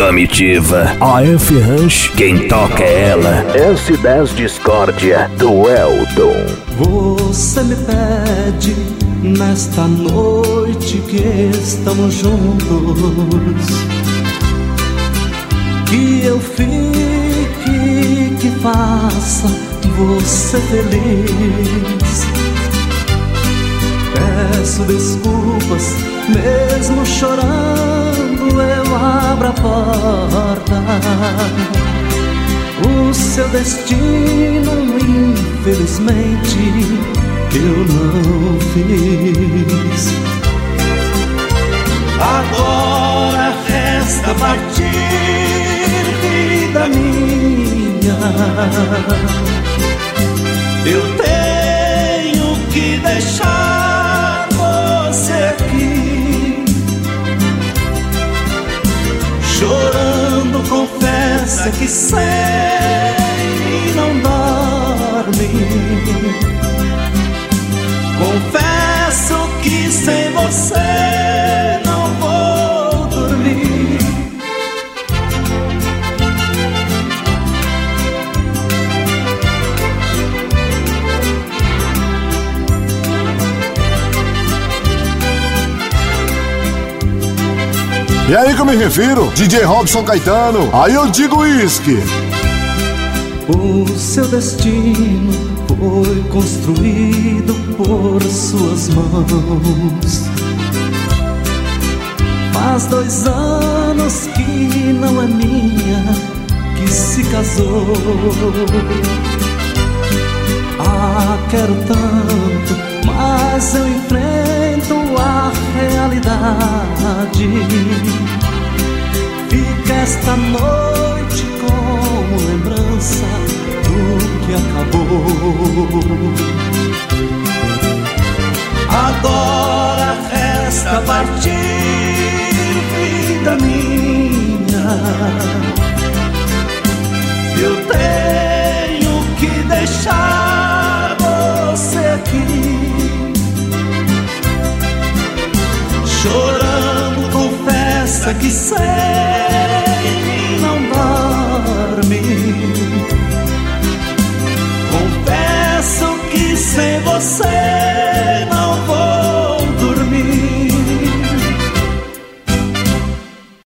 Comitiva. AF Ranch, quem toca é ela. S10 Discórdia, do Eldon. Você me pede nesta noite que estamos juntos, que eu fique, que faça você feliz. Peço desculpas, mesmo chorando eu abro a porta. O seu destino, infelizmente, eu não fiz. Agora resta partir, vida minha. Eu tenho que deixar você aqui. Chorando, confessa que sei não dorme. Confesso que sem você não vou dormir. E aí que eu me refiro, DJ Robson Caetano, aí eu digo uísque. O seu destino foi construído por suas mãos. Faz 2 anos que não é minha, que se casou. Ah, quero tanto, mas eu enfrento a realidade. Fica esta noite como lembrança do que acabou. Agora resta partir, vida minha. Eu tenho que deixar você aqui. Chorando, confessa que sei